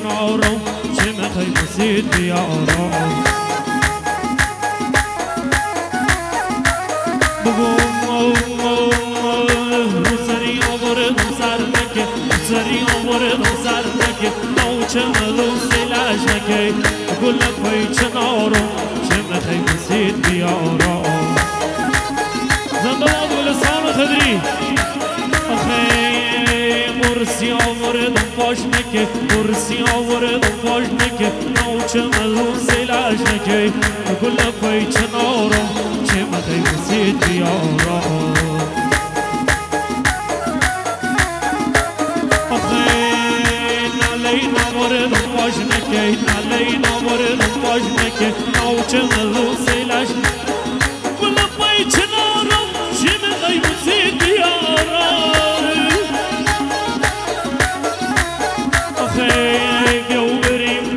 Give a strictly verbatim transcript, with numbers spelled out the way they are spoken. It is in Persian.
کنارم چه میخوای بسید بیارم رو سری آوردم سر نکه سری آوردم سر نکه نوچه ملو سیلش نکه گل پای چنارم چه میخوای بسید بیارم زندباد گلستان خدری آخه قرصی آوردم پاش نکه قرصی آوردم پاش نکه نوچه ملو سیلش نکه گل پای چنارم چه میخوای بسید بیارم آخه نالی نوردم پاش نکه